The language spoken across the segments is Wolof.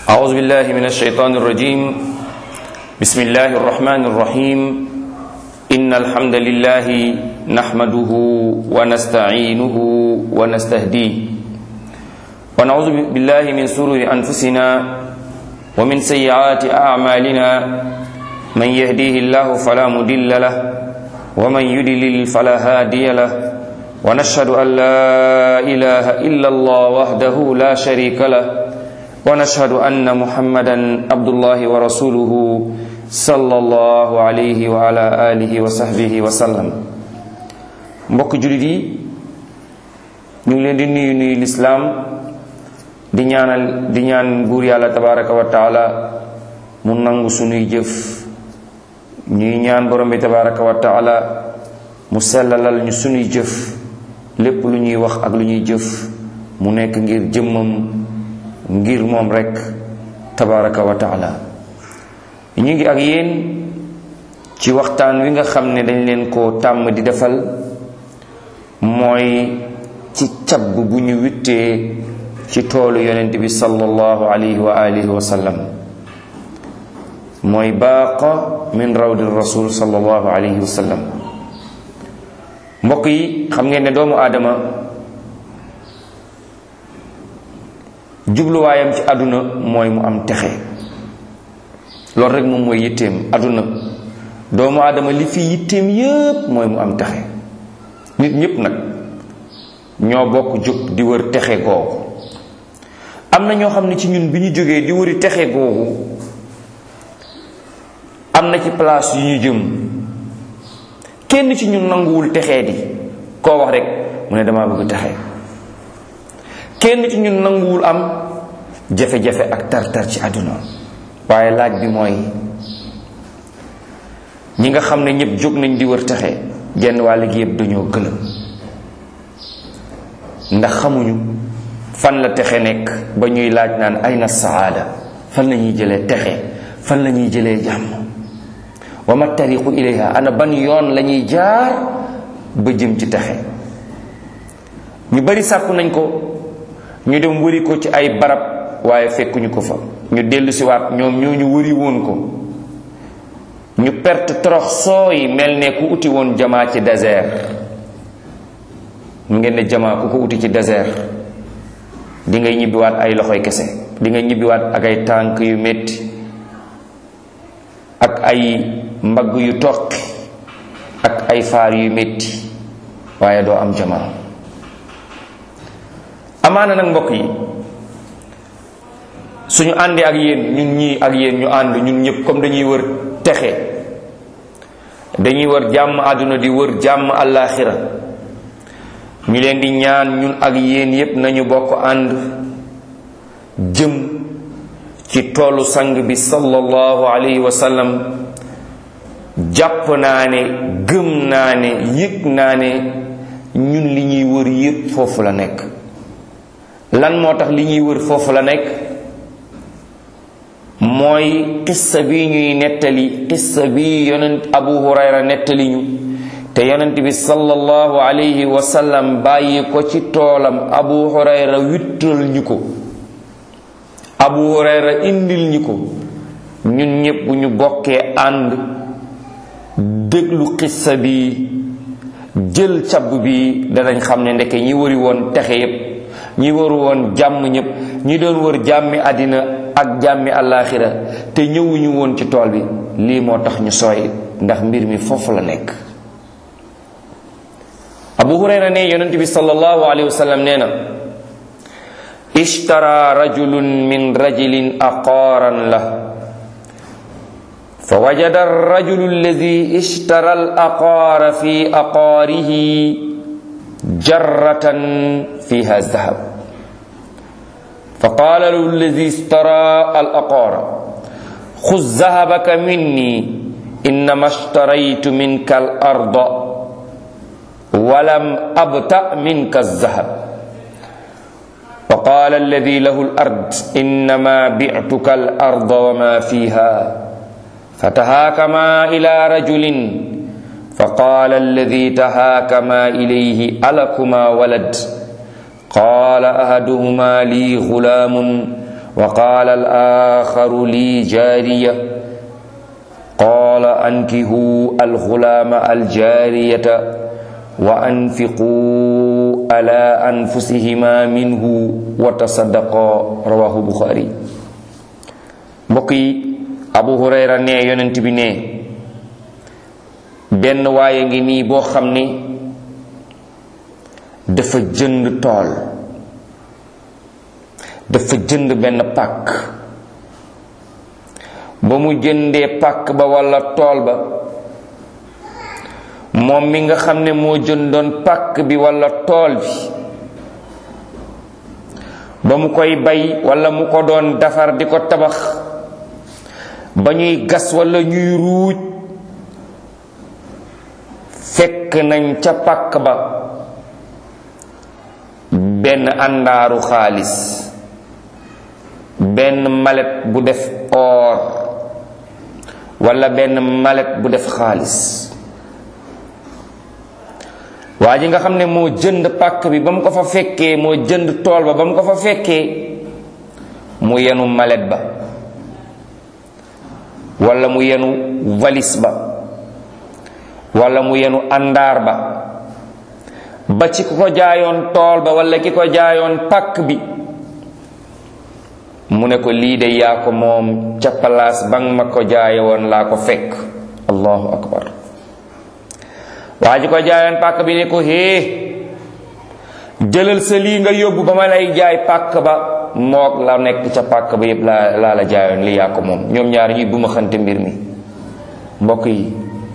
أعوذ بالله من الشيطان الرجيم بسم الله الرحمن الرحيم إن الحمد لله نحمده ونستعينه ونستهديه ونعوذ بالله من شرور أنفسنا ومن سيئات أعمالنا من يهديه الله فلا مضل له ومن يضلل فلا هادي له ونشهد أن لا إله إلا الله وحده لا شريك له ونشهد أن محمدا عبد الله ورسوله صلى الله عليه وعلى آله وصحبه وسلم mbokk julit yi ñu ngi leen di nuyu l'islam di ñaan buur yàlla tabaraka wa taala mu nangu sunuy jëf ñuy ñaan borom bi tabaraka wa taala mu sellalal ñu sunuy jëf lépp lu ñuy wax ak lu ñuy jëf mu nekk ngir jëmmam ngir moom rek tabaraka wa taala ñu ngi ak yéen ci waxtaan wi nga xam ne dañ leen ko tàmm di defal mooy ci cab bu ñu wittee ci toolu yonent bi sallallahu alayhi wa alihi wa sallam mooy baaqa min rawdi rasul sallallahu alayhi wa sallam mbokk yi xam ngeen ne doomu aadama jubluwaayam ci àdduna mooy mu am texe loolu rek moom mooy yitteem àdduna doomu aadama li fi yitteem yépp mooy mu am texe nit ñépp nag ñoo bokk jóg di wër texe googu am na ñoo xam ne ci ñun bi ñu jógee di wëri texe googu am na ci place yu ñu jëm kenn ci ñun nanguwul texee di koo wax rek mu ne dama bëgg texe kenn ci ñun nanguwul am jafe-jafe ak tar-tar ci àdduna waaye laaj bi mooy ñi nga xam ne ñëpp jóg nañ di wër texe genn wàll gi yëpp dañoo gëlëm ndax xamuñu fan la texe nekk ba ñuy laaj naan ayna saada fan la ñuy jëlee texe fan la ñuy jëlee jàmm wa ma tariqu ilayha ana ban yoon la ñuy jaar ba jëm ci texe ñu bari sàkku nañ ko ñu dem wëri ko ci ay barab waaye fekkuñu ko fa ñu dellu si waat ñoom ñoo ñu wëri woon ko ñu perte torox sooy mel ne ku uti woon jamaa ci désert mu ngeen ne jamaa ku ko uti ci désert di ngay ñibbiwaat ay loxoy kese di nga ñibbiwaat ak ay tànk yu metti ak ay mbagg yu toqi ak ay faar yu metti waaye doo am jamaa amaana nag mbokk yi suñu àndee ak yéen ñun ñii ak yéen ñu ànd ñun ñëpp comme dañuy wër texe dañuy wër jàmm àdduna di wër jàmm àllaaxira ñu leen di ñaan ñun ak yéen yépp nañu bokk ànd jëm ci toolu sang bi sallallahu alayhi wa sallam jàpp naa ne gëm naa ne yëg naa ne ñun li ñuy wër yépp foofu la nekk lan moo tax li ñuy wër foofu la nekk mooy qissa bi ñuy nettali qissa bi yonent Abu Hurayra nettali ñu te yonent bi sallallahu alayhi wa sallam bàyyi ko ci toolam Abu Hurayra wittal ñu ko Abu Hurayra indil ñu ko ñun ñépp bu ñu bokkee ànd déglu qissa bi jël cab bi danañ xam ne ndeke ñi wëri woon texe yépp ñi wëru woon jàmm ñépp ñi doon wër jàmmi àddina ak jàmmi àllaaxira te ñëwuñu woon ci tool bi lii moo tax ñu sooy ndax mbir mi foofu la nekk Abu Hurayra ne yonent bi sallallahu alayhi wa sallam nee na ishtara rajulun min rajulin aqaaran la fa wajada ar-rajulu alladhi ishtara al-aqaara fi aqaarihi jarratan fiha dhahab فقال له الذي اشترى الأقار خذ ذهبك مني إنما اشتريت منك الأرض ولم أبتأ منك الذهب وقال الذي له الأرض إنما بعتك الأرض وما فيها فتهاكما إلى رجل فقال الذي تهاكما إليه ألكما ولد قال أحدهما لي غلام wa qaala al-aaxaru lii jaariya qaala ankihu al-ghulaama al-jaariyata wa anfiquu ala anfusihima minhu wa tasaddaqa rawahu Buxaari. mbokk yi, Abu Hurayra ne yonent bi ne benn waaye ngi nii boo xam ni dafa jënd tool, dafa jënd benn pàkk. ba mu jëndee pàkk ba walla tool ba, moom mi nga xam ne moo jëndoon pàkk bi walla tool bi, ba mu koy bay walla mu ko doon defar di ko tabax, ba ñuy gas walla ñuy ruuj, fekk nañ ca pàkk ba benn àndaaru xaalis, benn malet bu def or walla benn malet bu def xaalis. waa ji nga xam ne moo jënd pàkk bi ba mu ko fa fekkee, moo jënd tool ba ba mu ko fa fekkee, mu yenu malet ba walla mu yenu valise ba walla mu yenu àndaar ba ba ci ku ko jaayoon tool ba walla ki ko jaayoon pàkk bi, mu ne ko lii de yaa ko moom, ca palaas ba nga ma ko jaaye woon laa ko fekk. allahu akbar. waa ji ko jaayoon pàkk bi ne ko hee, jëlal sa lii nga yóbbu ba ma lay jaay pàkk ba, mook la nekk ca pàkk ba yépp laa la jaayoon, lii yaa ko moom. ñoom ñaar ñuy bu ma xante mbir mi. mbokk yi,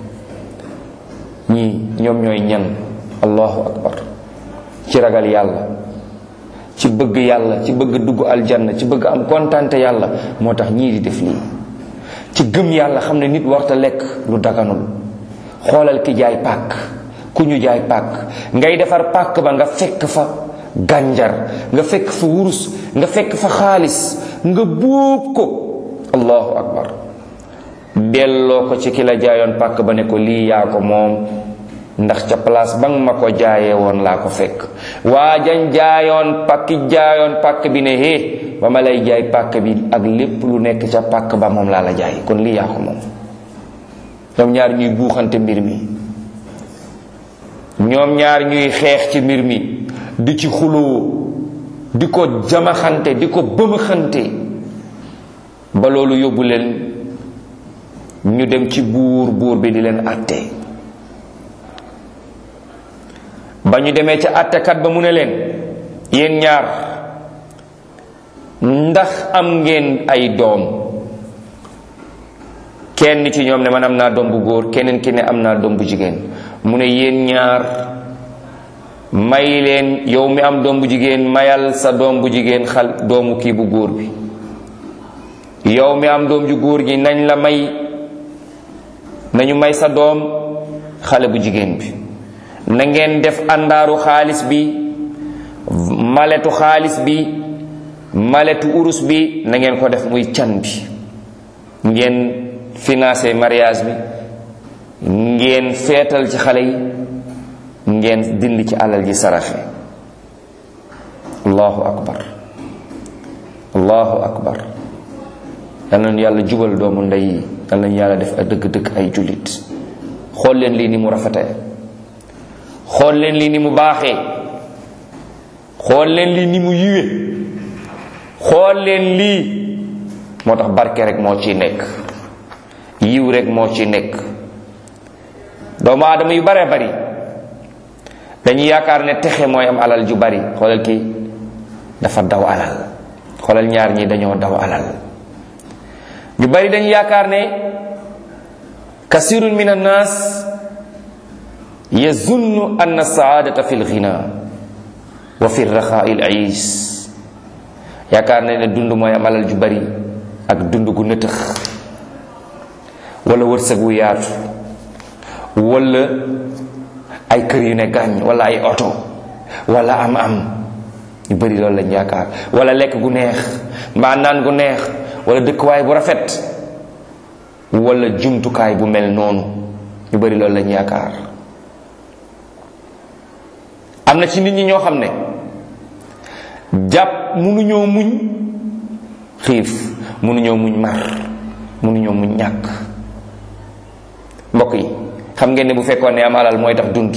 ñii ñoom ñooy ñan? allahu akbar. ci ragal yàlla, ci bëgg yàlla, ci bëgg dugg aljanna, ci bëgg am kontante yàlla, moo tax ñii di def lii. ci gëm yàlla, xam ne nit warta lekk lu daganul. xoolal ki jaay pàkk, ku ñu jaay pàkk, ngay defar pàkk ba nga fekk fa gànjar, nga fekk fa wurus, nga fekk fa xaalis, nga buub ko. allahu akbar. delloo ko ci ki la jaayoon pàkk ba ne ko lii yaa ko moom, ndax ca place ba nga ma ko jaayee woon laa ko fekk. waa jañ jaayoon pàkk bi ne hé, ba ma lay jaay pàkk bi ak lépp lu nekk ca pàkk ba moom laa la jaay, kon lii yaa ko moom. ñoom ñaar ñuy buuxante mbir mi, ñoom ñaar ñuy xeex ci mbir mi, di ci xuloo, di ko jamaxante, di ko bëmaxante, ba loolu yóbbu leen ñu dem ci buur bi di leen àtte. ba ñu demee ca àttekat ba mu ne leen, yéen ñaar ndax am ngeen ay doom? kenn ci ñoom ne man am naa doom bu góor, keneen ki ne am naa doom bu jigéen. mu ne yéen ñaar may leen, yow mi am doom bu jigéen mayal sa doom bu jigéen doomu kii bu góor bi, yow mi am doom ju góor gi nañu may sa doom xale bu jigéen bi. na ngeen def àndaaru xaalis bi, maletu xaalis bi, maletu urus bi, na ngeen ko def muy can bi. ngeen financé mariage bi, ngeen feetal ci xale yi, ngeen dindi ci alal ji saraxe. allahu akbar, allahu akbar. yal nañu yàlla jubal doomu ndey yi, yal nañu yàlla def dëgg-dëgg ay jullit. xool leen lii ni mu rafetee, xool leen lii ni mu baaxee, xool leen lii ni mu yiwe, xool leen lii. moo tax barke rek moo ciy nekk, yiw rek moo ci nekk. doomu aadama yu bare bari dañuy yaakaar ne texe mooy am alal ju bari. xoolal kii dafa daw alal, xoolal ñaar ñi dañoo daw alal. ñu bari dañuy yaakaar ne kasirun min annaas yazunnu anna saadata fi lghina wa fi raxaai l aish. yaakaar ne dund mooy am alal ju bari ak dund gu nëtëx, wala wërsëg wu yaatu, wala ay kër yu ne gàññ, wala ay oto, wala am ñu bari loolu lañ yaakaar. wala lekk gu neex, mbaa naan gu neex, wala dëkkuwaay bu rafet, wala jumtukaay bu mel noonu. ñu bari loolu lañ yaakaar. am na ci nit ñi ñoo xam ne mënuñoo muñ xiif, mënuñoo muñ mar, mënuñoo muñ ñàkk. mbokk yi xam ngeen ne bu fekkoon ne am alal mooy tax dund,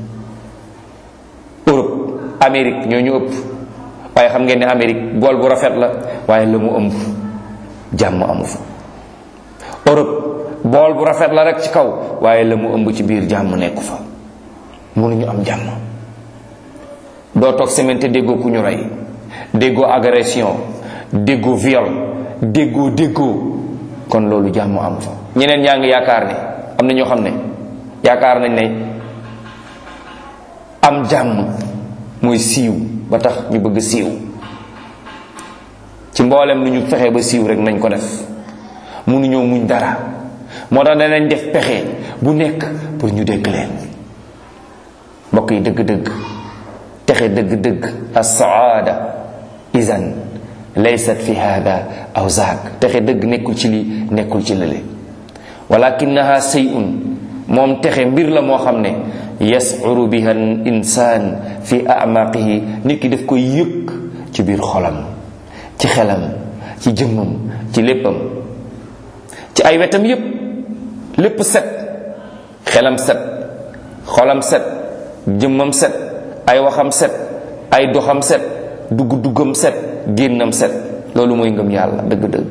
Europe, Amérique ñoo ñu ëpp, waaye xam ngeen ne Amérique bool bu rafet la waaye la mu ëmb jàmm amu fa. Europe bool bu rafet la rek ci kaw waaye la mu ëmb ci biir jàmm nekku fa. mënuñu am jàmm. doo toog semaine te déggoo ku ñu rey, déggoo agression, déggoo viol, déggoo kon loolu jàmm amu fa. ñeneen ñaa ngi yaakaar ne, am na ñoo xam ne yaakaar nañ ne am jàmm mooy siiw ba tax ñu bëgg siiw. ci mboolem lu ñu fexe ba siiw rek nañ ko def, mënuñoo muñ dara, moo tax danañ def pexe bu nekk pour ñu dégg leen. mbokk yi dëgg-dëgg texe dëgg-dëgg as-saada izan laysat fi hada aw zaak. texe dëgg nekkul ci lii, nekkul ci lële. walakinaha say'un, moom texe mbir la moo xam ne yas'uru biha al insaan fi a'maqihi, nit ki daf koy yëg ci biir xolam, ci xelam, ci jëmmam, ci léppam, ci ay wetam yépp. lépp set, xelam set, xolam set, jëmmam set, ay waxam set, ay doxam set, dugg-duggam set, génnam set. loolu mooy ngëm yàlla dëgg-dëgg.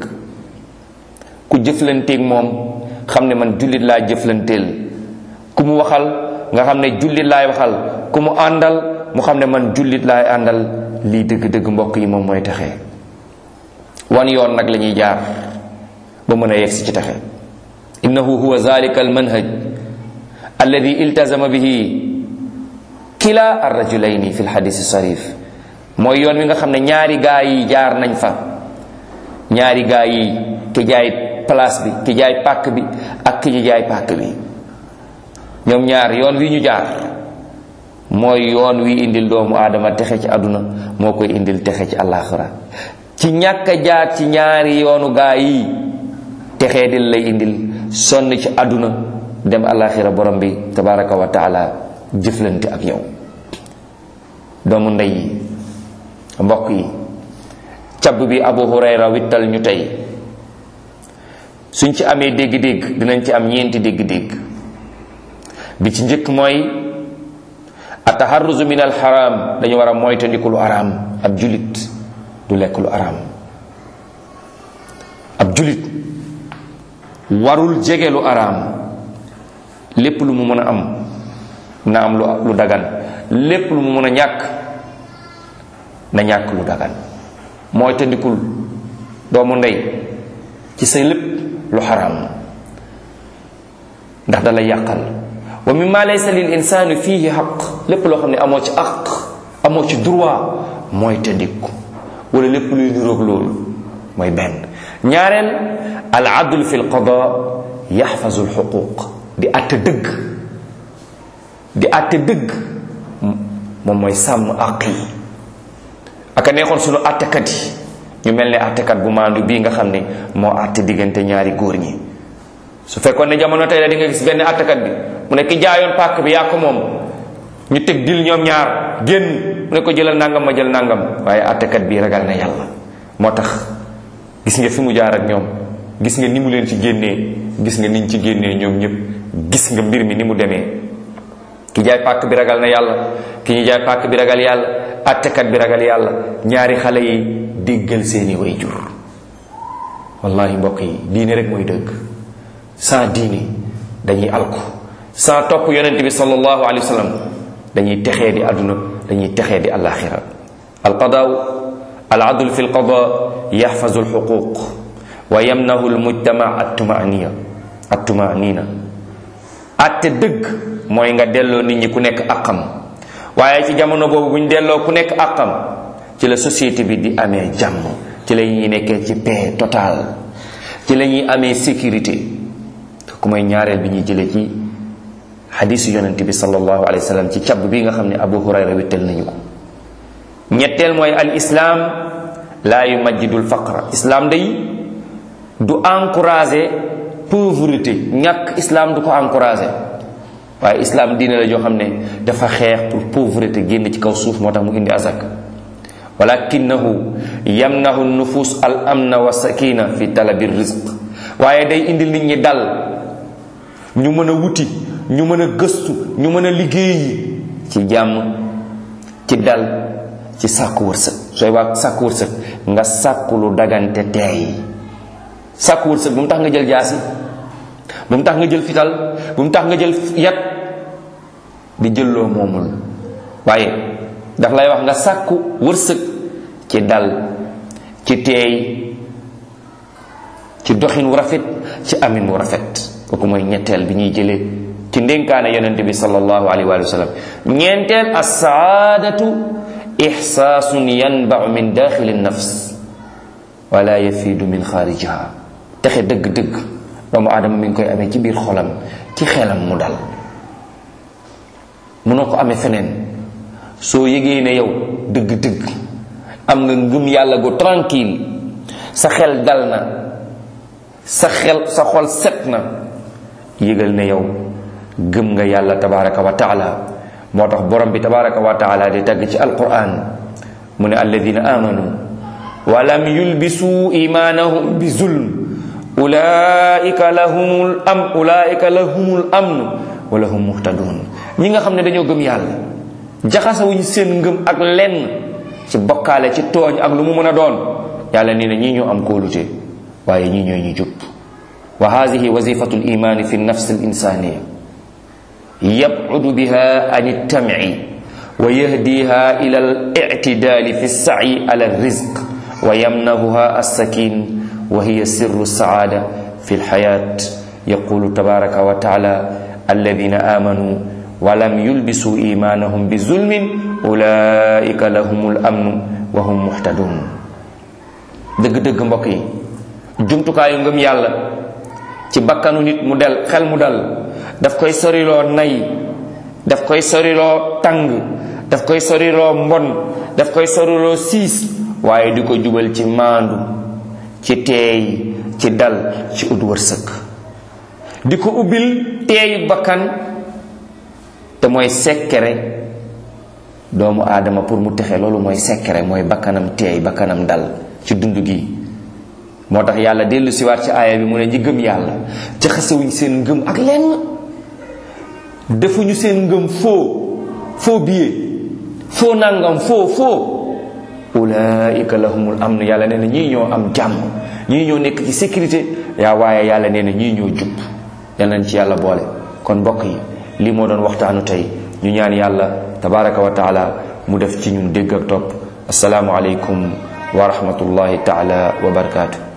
ku jëflanteeg moom xam ne man jullit laa jëflanteel, ku mu waxal nga xam ne jullit laay waxal, ku mu àndal mu xam ne man jullit laay àndal. lii dëgg-dëgg mbokk yi moom mooy texe. wan yoon nag la ñuy jaar ba mën a yegsi ci texe. innahu huwa zalika al manhaj alladi iltazama bihi kila ar-rajulayni fi al-hadith as-sarif. mooy yoon wi nga xam ne ñaari gaa yi jaar nañ fa. ñaari gaa yi, ki jaay place bi, ki jaay pàkk bi ak ki ñu jaay pàkk bi, ñoom ñaar yoon wi ñu jaar mooy yoon wi indil doomu aadama texe ci àdduna, moo koy indil texe ci àllaaxira. ci ñàkk a jaar ci ñaari yoonu gaa yi texee dil lay indil sonn ci àdduna, dem àllaaxira borom bi tabaraka wa taala jëflante ak yow. doomu ndey yi, mbokk yi, cab bi Abu Hurayra wittal ñu tey, suñ ci amee dégg-dégg dinañ ci am ñeenti dégg-dégg. bi ci njëkk mooy ataharruzu min al haram, dañu war a moytandiku lu araam. ab julit du lekk lu araam. ab julit warul jege lu araam. lépp lu mu mën a am na am lu dagan, lépp lu mu mën a ñàkk na ñàkk lu dagan. moytandikul doomu ndey ci say lépp lu xaraam, ndax da lay yàqal. wa mimma laysa lil insani fihi xaq, lépp loo xam ne amoo ci aq, amoo ci droit, mooy tëndiku. wala lépp luy niroog loolu mooy benn. ñaareel, al adl fi l qada yaxfazu l xuquq, di àtte dëgg. di àtte dëgg moom mooy sàmm àq yi. aka neexoon sunu àttekat yi ñu mel ne àttekat bu maandu bii nga xam ne moo àtte diggante ñaari góor ñi. su fekkoon ne jamono tey la di nga gis benn àttekat bi mu ne ki jaayoon pàkk bi yaa ko moom, ñu teg dil ñoom ñaar génn, mu ne ko jëlal nangam ma jël nangam. waaye àttekat bi ragal na yàlla, moo tax gis nga fi mu jaar ak ñoom, gis nga ni mu leen ci génnee, gis nga niñ ci génnee ñoom ñëpp, gis nga mbir mi ni mu demee. ki jaay pàkk bi ragal na yàlla, ki ñu jaay pàkk bi ragal yàlla, àttekat bi ragal yàlla. ñaari xale yi déggal seeni way jur. wallahi mbokk yi, diine rek mooy dëgg. sans diine dañuy alku, sans topp yonent bi sallallahu alayhi wa sallam dañuy texee di àdduna, dañuy texee di alaxira. alqadaaw al adl fi alqada yaxfazu alxuquq wa yamnahu almujtama attumanina. atte dëgg mooy nga delloo nit ñi ku nekk àqam. waaye ci jamono boobu bu ñu delloo ku nekk àqam, ci la société bi di amee jàmm, ci la ñuy nekkee ci paix totale, ci la ñuy amee sécurité. ku mooy ñaareel bi ñuy jëlee ci xadiisu yonent bi sallallahu alayhi wa sallam ci cab bi nga xam ne Abu Hurayra wittal nañu ko. ñetteel mooy al islam laa yumajjidul faqra. islam day du encourager pauvreté, ñàkk islam du ko encourager. waaye islam diine la joo xam ne dafa xeex pour pauvreté génn ci kaw suuf, moo tax mu indi azak. walakinahu yamnahu nufus al amna wa sakina fi talabi rizq waaye day indil nit ñi dal ñu mën a wuti ñu mën a gëstu ñu mën a liggéeyi ci jàmm ci dal ci sàkku wërsëg. sooy wax sàkku wërsëg nga sàkku lu dagante teey. sàkku wërsëg bu mu tax nga jël jaasi, bu mu tax nga jël fital, bu mu tax nga jël yat di jël loo moomul, waaye daf lay wax nga sàkku wërsëg ci dal ci teey ci doxin wu rafet ci amin wu rafet. kooku mooy ñetteel bi ñuy jëlee ci ndénkaane yonente bi sallallahu alayhi wa sallam. ñeenteel as-saadatu ihsaasun yanba'u min daaxili nafs wala yafiidu min xaarijiha. texe dëgg-dëgg doomu aadama mi ngi koy amee ci biir xolam ci xelam mu dal. mënoo ko amee feneen. soo yëgee ne yow dëgg-dëgg am nga ngëm yàlla gu tranquille, sa xel dal na, sa xol set na, yëgal ne yow gëm nga yàlla tabaraka wa taala. moo tax borom bi tabaraka wa taala di tagg ci alquran mu ne alladina amanu wa lam yulbisu imanahum bi zulm ulaika lahumul amn wa lahum muhtadun. ñi nga xam ne dañoo gëm yàlla jaxasawuñ seen ngëm ak lenn ci bokkaale ci tooñ ak lu mu mën a doon, yàlla nee na ñii ñoo am kóolute waaye ñii ñooy ñu jub. wa hadhihi wazifatu al-iman fi an-nafs al-insaniya yab'udu biha an at-tam'i wa yahdiha ila al-i'tidal fi as-sa'i ala ar-rizq wa yamnahuha as-sakin wa hiya sirru as-sa'ada fi al-hayat. yaqulu tabaraka wa ta'ala alladhina amanu wa lam yulbisu imanahum bi zulmin ulaika lahumul amnu wa hum muhtadun. dëgg-dëgg mbokk yi, jumtukaayu ngëm yàlla ci bakkanu nit mu del xel mu dal daf koy soriloo nay, daf koy soriloo tàng, daf koy soriloo mbon, daf koy soriloo siis, waaye di ko jubal ci maandu, ci teey, ci dal, ci ut wërsëg. di ko ubbil teeyu bakkan, te mooy sekkere doomu aadama pour mu texe. loolu mooy sekkere, mooy bakkanam teey, bakkanam dal ci dund gi. moo tax yàlla dellu siwaat ci aaya bi mu ne ñi gëm yàlla jaxasewuñ seen ngëm ak lenn, defuñu seen ngëm faux billet, faux nangam, faux ulaika lahumul amn. yàlla nee na ñii ñoo am jàmm, ñii ñoo nekk ci sécurité waaye yàlla nee na ñii ñoo jub. yal nañ ci yàlla boole. kon mbokk yi, lii moo doon waxtaanu tey. ñu ñaan yàlla tabaraka wa taala mu def ci ñun dégg ak topp. assalaamu aleykum wa rahmatullahi taala wa barakaatu.